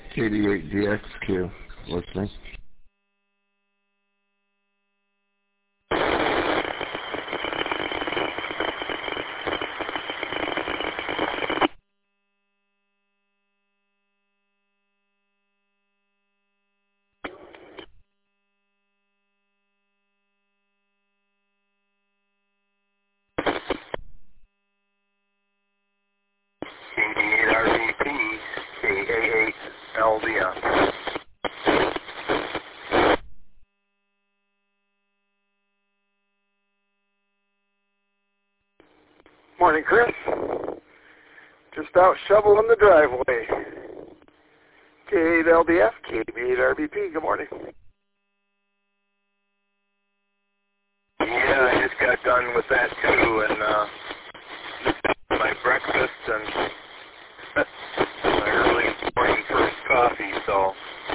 KD8DXQ, listening. KD8RVP, KA8LDF. Morning, Chris. Just out shoveling the driveway. K8LDF, KB8RBP. Good morning. Yeah, I just got done with that too, and my breakfast and my early morning first coffee, so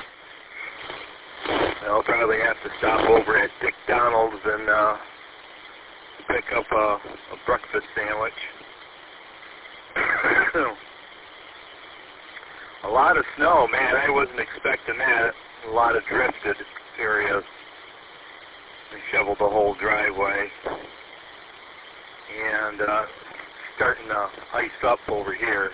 I'll probably have to stop over at McDonald's and pick up a breakfast sandwich. A lot of snow, man. I wasn't expecting that. A lot of drifted areas. We shoveled the whole driveway. And starting to ice up over here.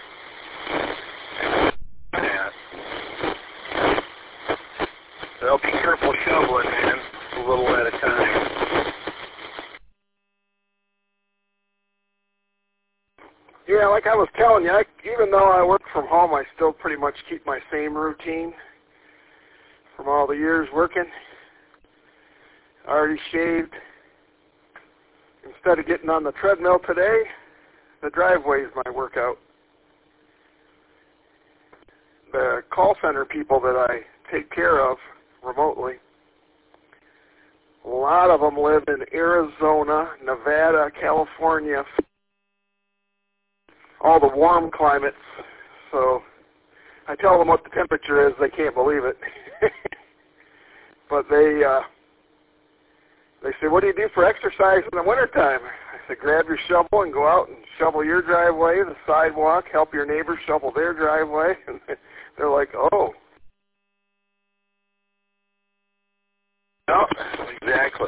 So be careful shoveling, man. A little at a time. Yeah, like I was telling you, even though I work from home, I still pretty much keep my same routine from all the years working. Already shaved. Instead of getting on the treadmill today, the driveway is my workout. The call center people that I take care of remotely, a lot of them live in Arizona, Nevada, California, all the warm climates. So I tell them what the temperature is, they can't believe it. But they say, what do you do for exercise in the wintertime? I said, grab your shovel and go out and shovel your driveway, the sidewalk, help your neighbors shovel their driveway. And they're like, oh. No, exactly.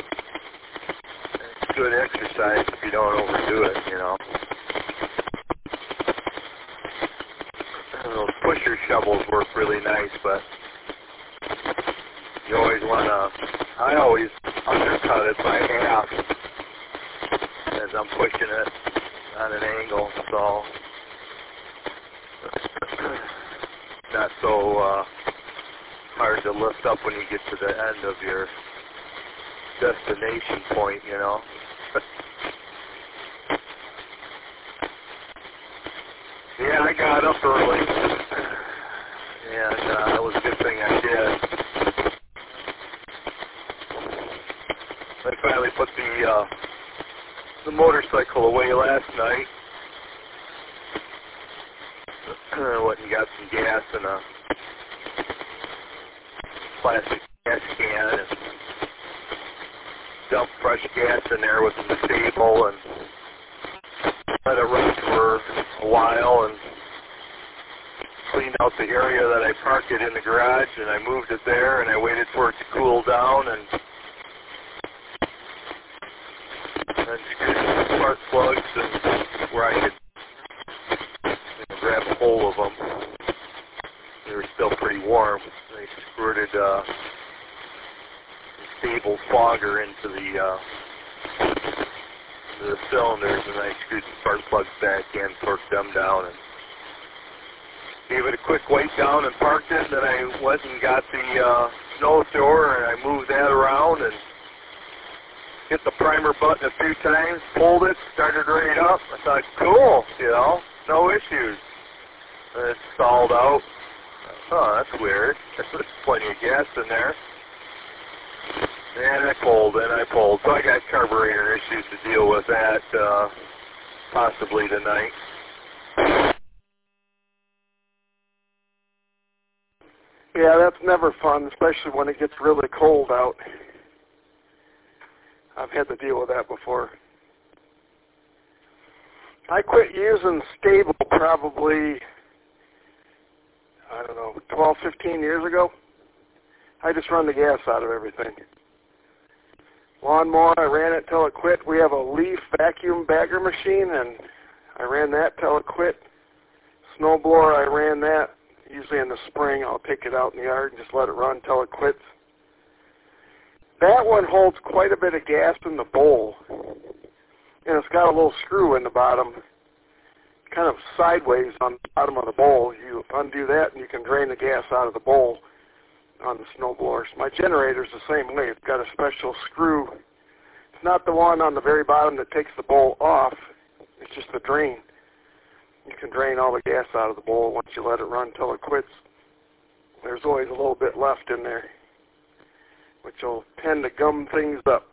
It's good exercise if you don't overdo it, you know. Those pusher shovels work really nice, but you always want to, I always undercut it by half as I'm pushing it on an angle, so not so hard to lift up when you get to the end of your destination point, you know. Yeah, I got up early, and that was a good thing I did. I finally put the motorcycle away last night. Went and got some gas in a plastic gas can and dumped fresh gas in there with the stable and let it run for a while and cleaned out the area that I parked it in the garage, and I moved it there and I waited for it to cool down and screwed some spark plugs and where I could grab a hold of them. They were still pretty warm. They squirted the stable fogger into the cylinders, and I screwed the spark plugs back in, torqued them down, and gave it a quick weight down and parked it. Then I went and got the snow thrower, and I moved that around and hit the primer button a few times, pulled it, started right up. I thought, cool, you know, no issues. And it stalled out. Oh, that's weird. There's plenty of gas in there. And I pulled. So I got carburetor issues to deal with that possibly tonight. Yeah, that's never fun, especially when it gets really cold out. I've had to deal with that before. I quit using stable probably, I don't know, 12, 15 years ago. I just run the gas out of everything. Lawnmower, I ran it till it quit. We have a Leaf vacuum bagger machine, and I ran that till it quit. Snowblower, I ran that. Usually in the spring, I'll take it out in the yard and just let it run till it quits. That one holds quite a bit of gas in the bowl, and it's got a little screw in the bottom, kind of sideways on the bottom of the bowl. You undo that, and you can drain the gas out of the bowl on the snowblowers. My generator's the same way. It's got a special screw. It's not the one on the very bottom that takes the bowl off. It's just the drain. You can drain all the gas out of the bowl once you let it run till it quits. There's always a little bit left in there, which will tend to gum things up.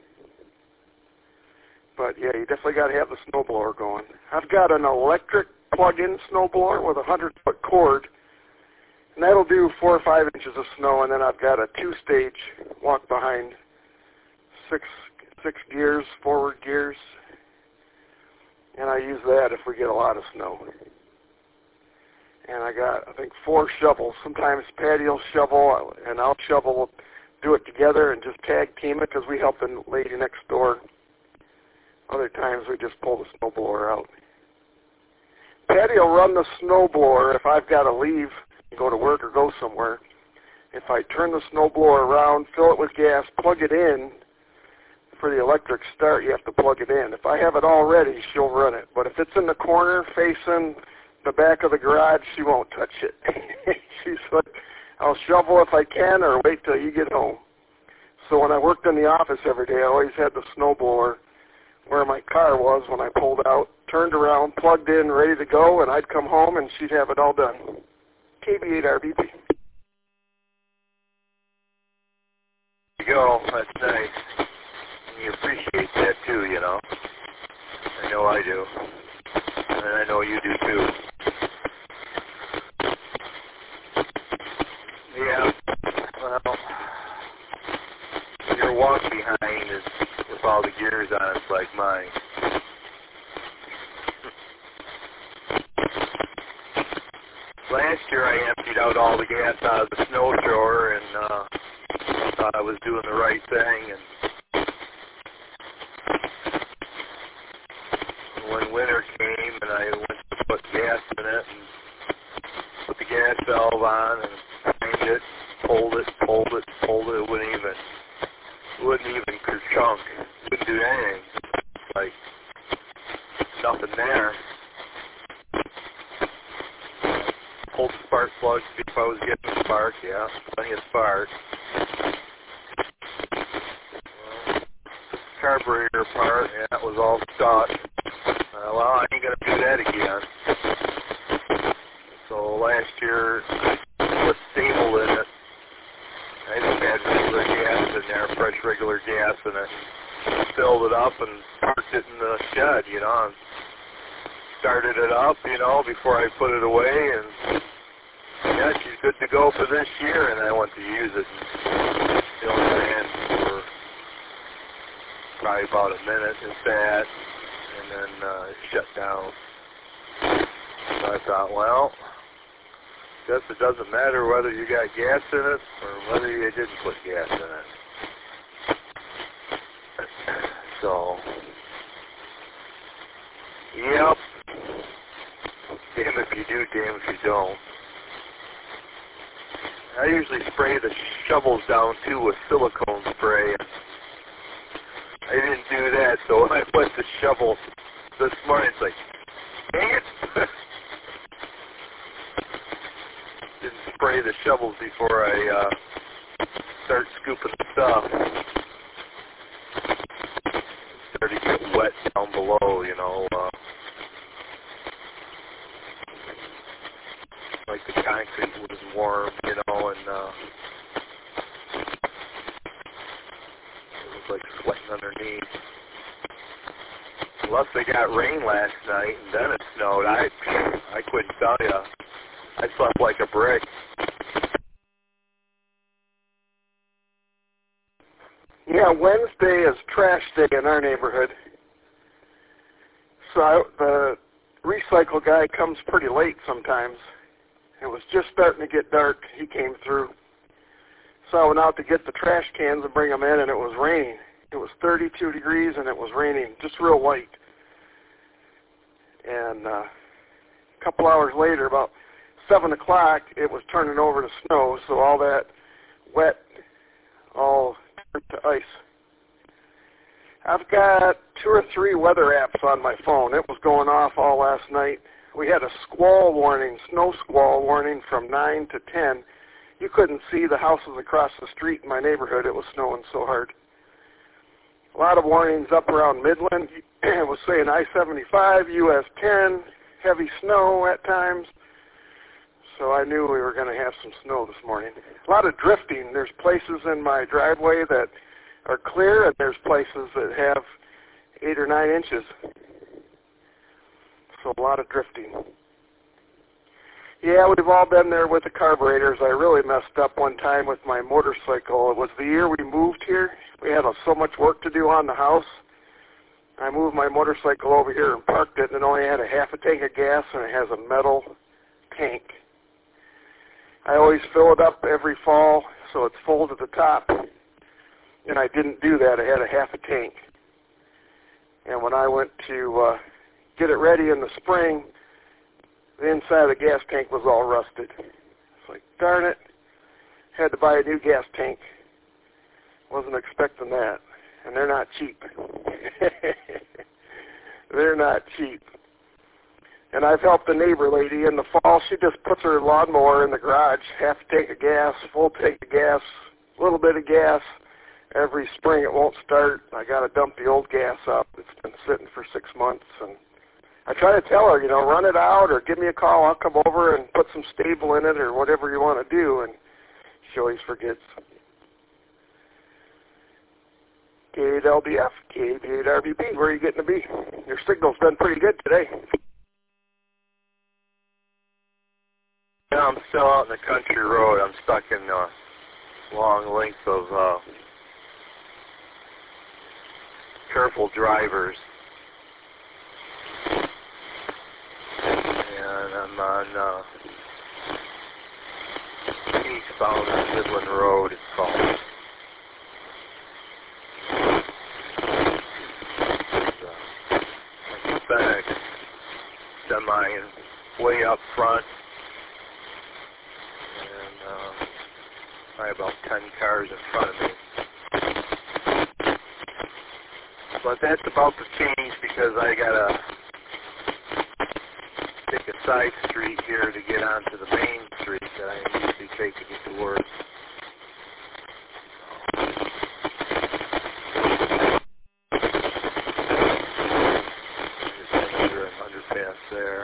But yeah, you definitely got to have the snowblower going. I've got an electric plug-in snowblower with a 100-foot cord, and that'll do 4 or 5 inches of snow. And then I've got a 2-stage walk-behind, six gears, forward gears, and I use that if we get a lot of snow. And I got, I think, 4 shovels. Sometimes Patty will shovel, and I'll shovel. We'll do it together and just tag team it because we help the lady next door. Other times we just pull the snowblower out. Patty will run the snowblower if I've got to leave and go to work or go somewhere. If I turn the snowblower around, fill it with gas, plug it in, for the electric start, you have to plug it in. If I have it all ready, she'll run it. But if it's in the corner facing the back of the garage, she won't touch it. She's like, I'll shovel if I can or wait till you get home. So when I worked in the office every day, I always had the snowblower where my car was when I pulled out, turned around, plugged in, ready to go, and I'd come home and she'd have it all done. KB8RBP. There you go. That's nice. You appreciate that too, you know. I know I do. And I know you do too. Yeah. Well, your walk behind is with all the gears on it like mine. Last year I emptied out all the gas out of the snow thrower and thought I was doing the right thing, and when winter came and I went to put gas in it and put the gas valve on and drained it, pulled it, it wouldn't even kerchunk. It wouldn't do anything. Like, nothing there. Pulled the spark plug to see if I was getting a spark. Yeah, plenty of spark. Carburetor part, yeah, it was all stuck. Well, I ain't going to do that again. So last year, I put stable in it. I just had regular gas in there, fresh regular gas in it. Filled it up and parked it in the shed, you know, and started it up, you know, before I put it away. And yeah, she's good to go for this year. And I went to use it. And it only ran for probably about a minute, if that, and then it shut down. So I thought, well, guess it doesn't matter whether you got gas in it or whether you didn't put gas in it. So, yep. Damn if you do, damn if you don't. I usually spray the shovels down, too, with silicone spray. I didn't do that, so I went to shovel this morning. It's like, dang it! Didn't spray the shovels before I start scooping the stuff. Started to get wet down below, you know. Like the concrete was warm, you know, and it was like sweating underneath. Unless they got rain last night and then it snowed, I couldn't tell you. I slept like a brick. Yeah, Wednesday is trash day in our neighborhood. So the recycle guy comes pretty late sometimes. It was just starting to get dark. He came through. So I went out to get the trash cans and bring them in, and it was raining. It was 32 degrees, and it was raining, just real light. And a couple hours later, about 7 o'clock, it was turning over to snow, so all that wet all turned to ice. I've got 2 or 3 weather apps on my phone. It was going off all last night. We had a squall warning, snow squall warning from 9 to 10. You couldn't see the houses across the street in my neighborhood. It was snowing so hard. A lot of warnings up around Midland. It was saying I-75, US 10, heavy snow at times. So I knew we were going to have some snow this morning. A lot of drifting. There's places in my driveway that are clear, and there's places that have 8 or 9 inches. So a lot of drifting. Yeah, we've all been there with the carburetors. I really messed up one time with my motorcycle. It was the year we moved here. We had so much work to do on the house. I moved my motorcycle over here and parked it, and it only had a half a tank of gas, and it has a metal tank. I always fill it up every fall so it's full to the top, and I didn't do that. I had a half a tank. And when I went to get it ready in the spring, the inside of the gas tank was all rusted. It's like, darn it, had to buy a new gas tank. Wasn't expecting that. And they're not cheap. They're not cheap. And I've helped the neighbor lady in the fall. She just puts her lawnmower in the garage, half a tank of gas, full tank of gas, a little bit of gas. Every spring it won't start. I got to dump the old gas up. It's been sitting for 6 months. And I try to tell her, run it out or give me a call. I'll come over and put some stable in it or whatever you want to do. And she always forgets. K8LBF, K8RBP, where are you getting to be? Your signal's been pretty good today. Yeah, I'm still out in the country road. I'm stuck in a long length of careful drivers. And I'm on eastbound on Midland Road, it's called. FedEx semi way up front, and probably about 10 cars in front of me. But that's about to change because I gotta take a side street here to get onto the main street that I usually take to get to work. There.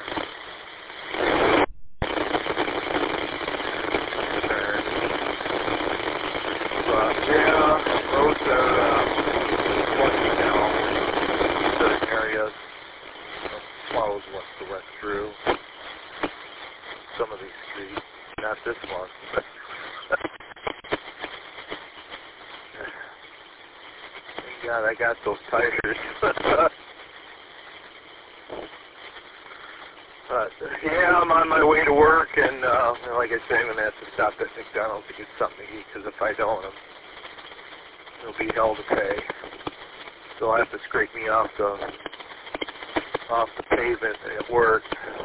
Yeah, roads are lucky now in certain areas. Plows went through some of these streets. Not this one. Thank God I got those tires. Yeah, I'm on my way to work, and like I say, I'm going to have to stop at McDonald's to get something to eat, because if I don't, it'll be hell to pay. So I'll have to scrape me off the pavement at work.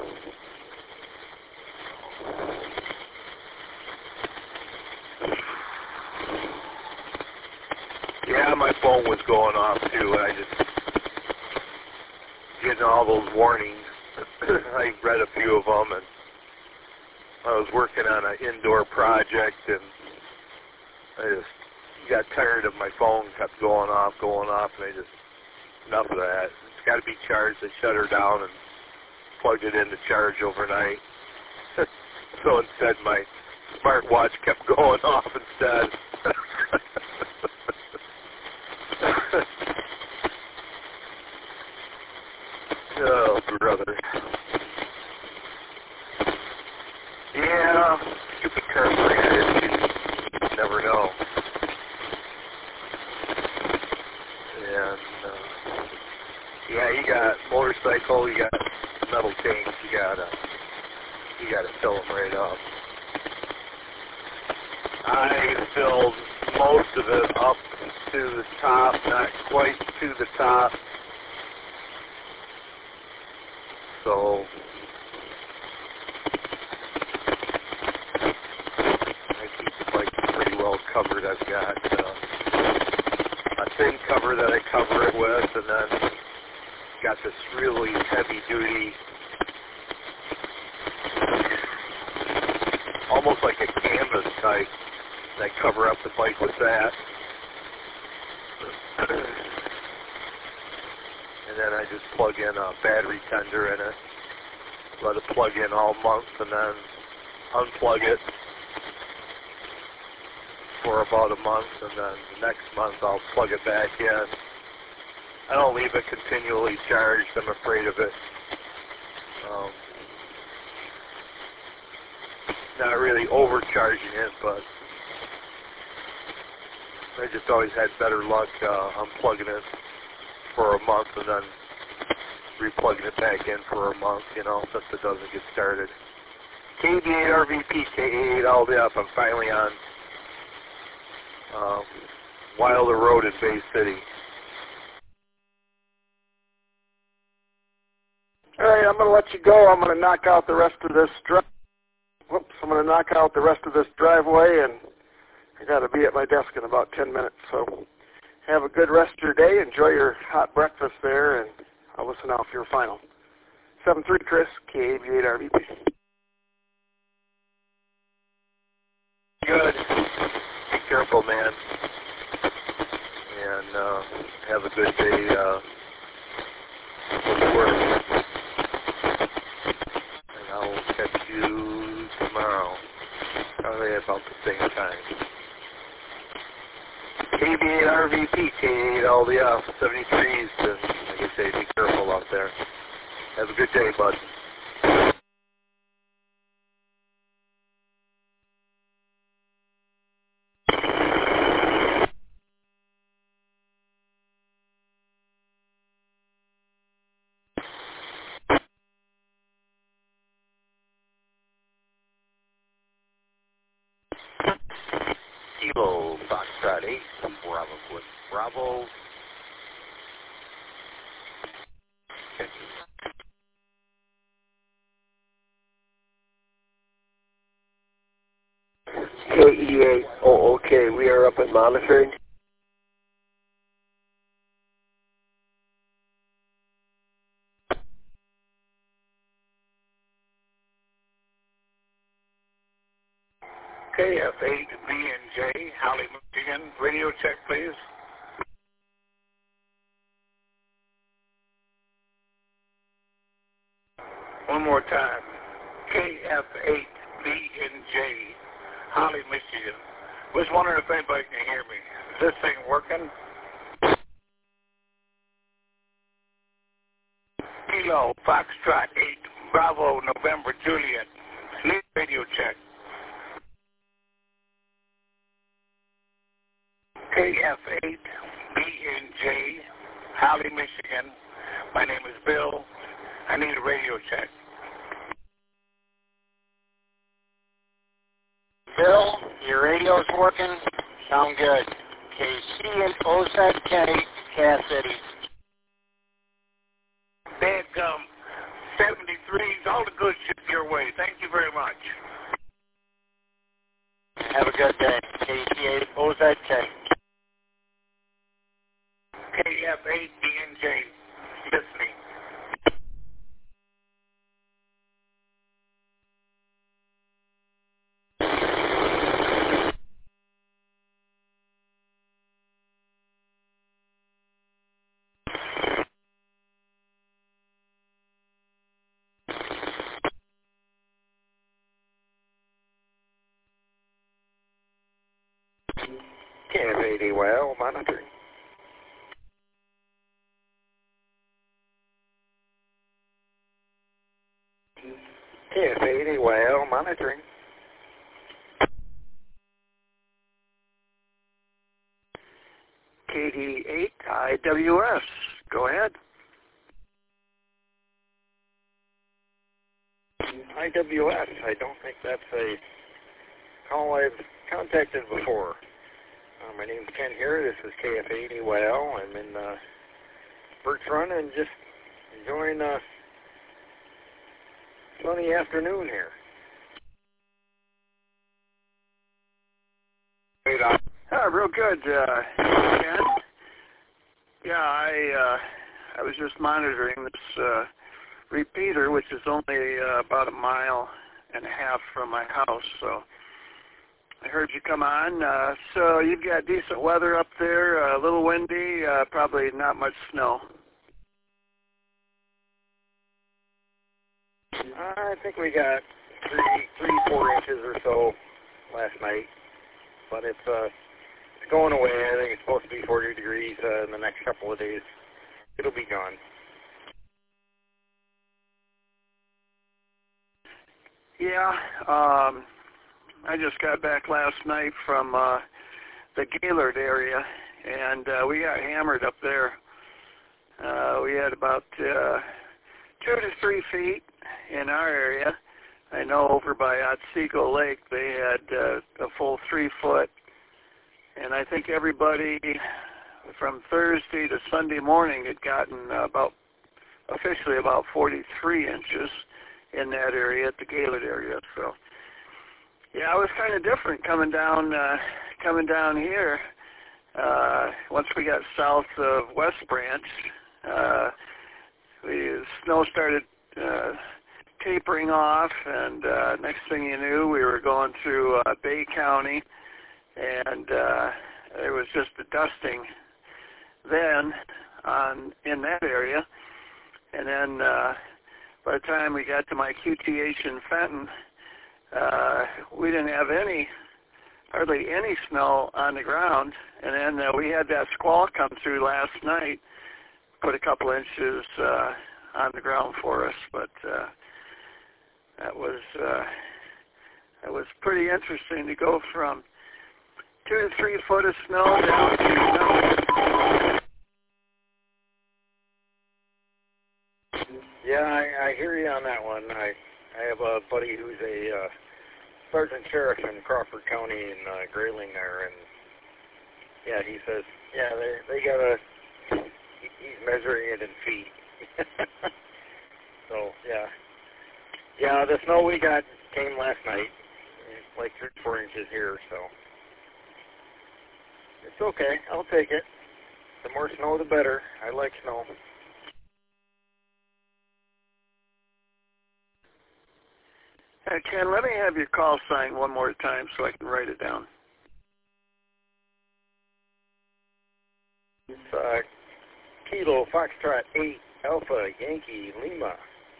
Yeah, my phone was going off, too, and I just getting all those warnings. I read a few of them, and I was working on an indoor project, and I just got tired of my phone kept going off, and I just, enough of that. It's got to be charged. I shut her down and plugged it in to charge overnight. So instead, my smartwatch kept going off instead. Oh, brother. Yeah, stupid carburetor issues. You never know. And, yeah, you got motorcycle, you got metal tanks, you got you got to fill them right up. I filled most of it up to the top, not quite to the top. So I keep the bike pretty well covered. I've got a thin cover that I cover it with, and then got this really heavy duty, almost like a canvas type. I cover up the bike with that. And then I just plug in a battery tender in it, let it plug in all month, and then unplug it for about a month, and then the next month I'll plug it back in. I don't leave it continually charged. I'm afraid of it. Not really overcharging it, but I just always had better luck unplugging it for a month and then replugging it back in for a month, you know, since it doesn't get started. KB8 RVP, K8 all the way up. I'm finally on Wilder Road in Bay City. All right, I'm going to let you go. I'm going to knock out the rest of this I'm going to knock out the rest of this driveway, and I got to be at my desk in about 10 minutes. So have a good rest of your day. Enjoy your hot breakfast there, and I'll listen out for your final. 7-3 Chris, KB8 RVP. Good. Be careful, man. And have a good day at work. And I'll catch you tomorrow, probably about the same time. KB8 RVP, K8 all the up, 73s, and like I say, be careful out there. Have a good day, bud. Kilo Foxtrot 8, Bravo Quid Bravo. KE8, oh, okay, we are up and monitoring. KF8B&J, Holly, Michigan. Radio check, please. One more time. KF8B&J, Holly, Michigan. Was wondering if anybody can hear me. Is this thing working? Kilo Foxtrot 8, Bravo, November, Juliet. Lead radio check. KF8B&J, Holly, Michigan. My name is Bill. I need a radio check. Bill, your radio's working. Sound good. KC8OZK, Cass City. Bad gum. 73s, all the good shit your way. Thank you very much. Have a good day. KC8OZK. KF8B&J, listening. KF80 well, monitoring. KF80 well, monitoring. KD8 IWS, go ahead. IWS. I don't think that's a call I've contacted before. My name's Ken here. This is KF8AYL. I'm in Birch Run and just enjoying a sunny afternoon here. Real good, Ken. Yeah, I was just monitoring this repeater, which is only about 1.5 miles from my house, so I heard you come on. So you've got decent weather up there, a little windy, probably not much snow. I think we got 4 inches or so last night, but it's going away. I think it's supposed to be 40 degrees in the next couple of days. It'll be gone. Yeah, I just got back last night from the Gaylord area, and we got hammered up there. We had about 2 to 3 feet in our area. I know over by Otsego Lake they had a full 3 foot, and I think everybody from Thursday to Sunday morning had gotten officially about 43 inches in that area at the Gaylord area. So yeah, it was kind of different coming down here. Once we got south of West Branch, the snow started tapering off, and next thing you knew, we were going through Bay County, and there was just a dusting then in that area. And then by the time we got to my QTH in Fenton, we didn't have hardly any snow on the ground. And then we had that squall come through last night, put a couple inches on the ground for us. But that was pretty interesting to go from 2 to 3 foot of snow down to nothing. Yeah, I hear you on that one. I have a buddy who's a sergeant sheriff in Crawford County in Grayling there, and yeah, he says, yeah, they got he's measuring it in feet. So yeah, the snow we got came last night, like 3 or 4 inches here, so it's okay. I'll take it. The more snow, the better. I like snow. Ken, let me have your call sign one more time so I can write it down. It's Kilo Foxtrot 8 Alpha Yankee Lima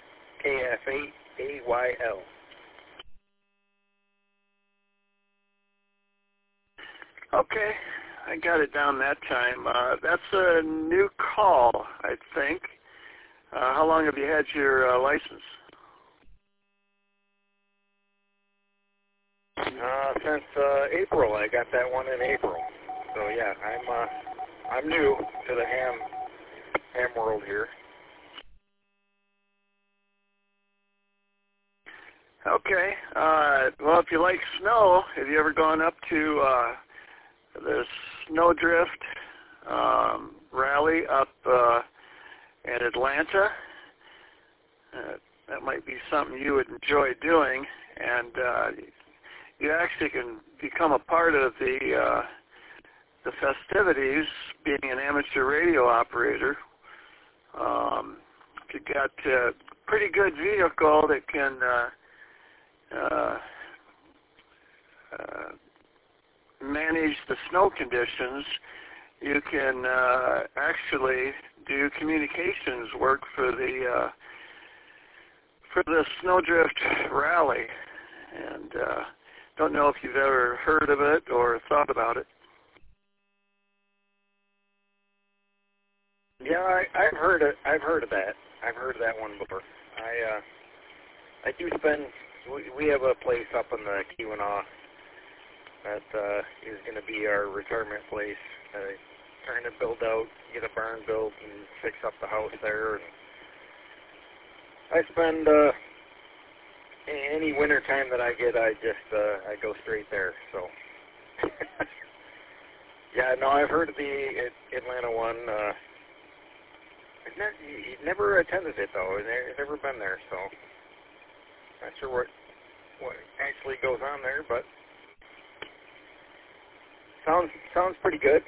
KF8AYL. Okay, I got it down that time. That's a new call, I think. How long have you had your license? Since April. I got that one in April. So yeah, I'm new to the ham world here. Okay. Well, if you like snow, have you ever gone up to the Snowdrift rally up in Atlanta? That might be something you would enjoy doing, and you actually can become a part of the festivities being an amateur radio operator. If you've got a pretty good vehicle that can manage the snow conditions, you can actually do communications work for the Snowdrift rally. And don't know if you've ever heard of it or thought about it. Yeah, I've heard of that. I've heard of that one before. I do spend. We have a place up in the Keweenaw that is going to be our retirement place. Trying to build out, get a barn built, and fix up the house there. And I spend any winter time that I get, I I go straight there. So yeah, no, I've heard of the Atlanta one. I've never attended it though. I've never been there, so not sure what actually goes on there, but sounds pretty good.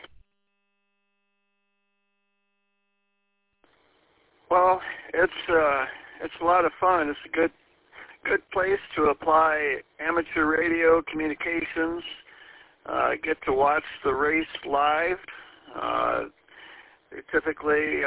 Well, it's a lot of fun. It's a good place to apply amateur radio communications. Get to watch the race live. They typically,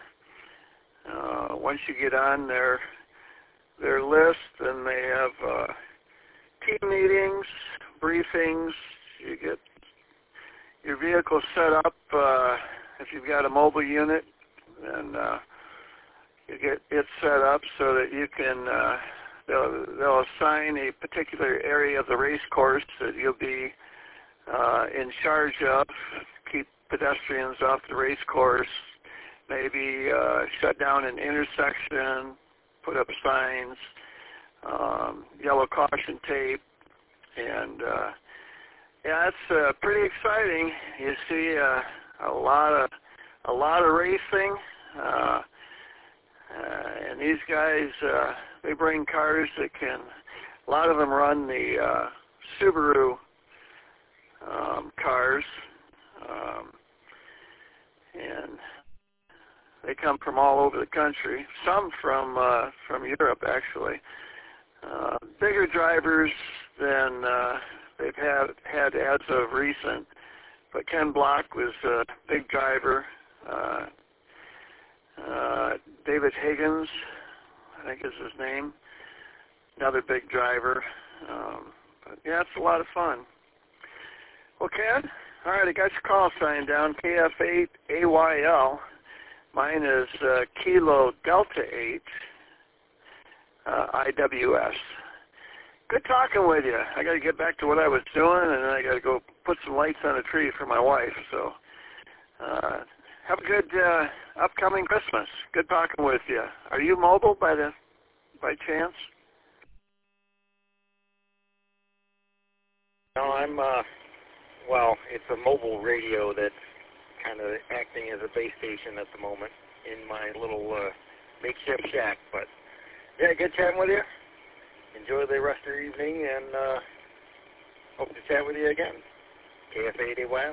once you get on their list, and they have team meetings, briefings. You get your vehicle set up if you've got a mobile unit, and you get it set up so that you can. They'll assign a particular area of the race course that you'll be in charge of. Keep pedestrians off the race course. Maybe shut down an intersection. Put up signs. Yellow caution tape, and yeah, it's pretty exciting. You see a lot of racing. And these guys, they bring cars that can, a lot of them run the Subaru cars, and they come from all over the country, some from Europe actually. Bigger drivers than they've had as of recent, but Ken Block was a big driver. David Higgins, I think is his name, another big driver. But yeah, it's a lot of fun. Well, Ken, all right, I got your call sign down, KF8AYL. Mine is Kilo Delta 8 IWS. Good talking with you. I got to get back to what I was doing, and then I got to go put some lights on a tree for my wife. So have a good upcoming Christmas. Good talking with you. Are you mobile by chance? No, I'm, well, it's a mobile radio that's kind of acting as a base station at the moment in my little makeshift shack. But, yeah, good chatting with you. Enjoy the rest of your evening, and hope to chat with you again. KF8AYL.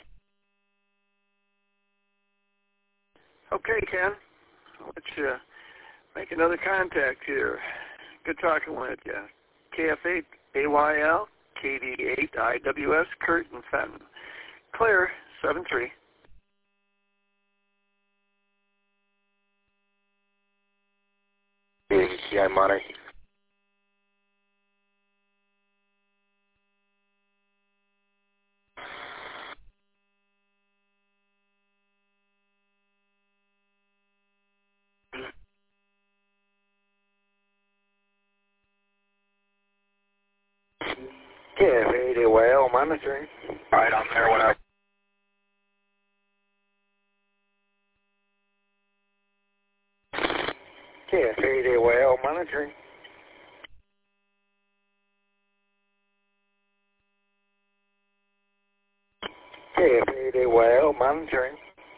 Okay, Ken. I'll let you make another contact here. Good talking with you. KF8AYL, KD8IWS, Kurt and Fenton. Clear, 7-3. KI Monarch. KF8AYL monitoring. All right, I'm there when I... KF8AYL monitoring. KF8AYL monitoring.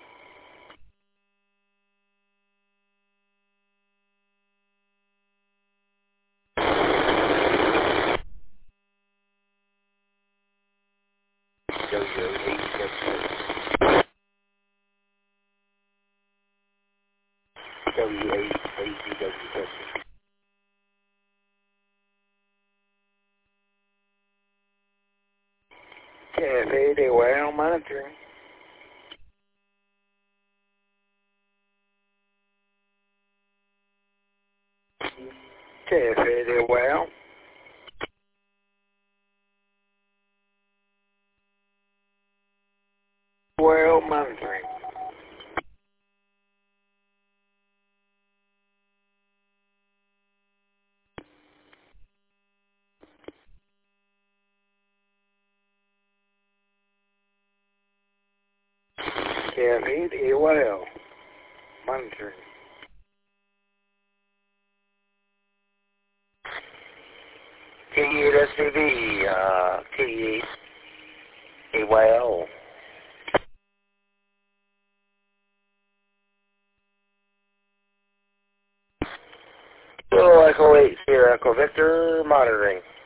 KF8AYL monitoring. KF8AYL. Well monitoring. KF8AYL monitoring. RCV, K8, AYL. So Echo 8, Sierra Echo Victor, monitoring.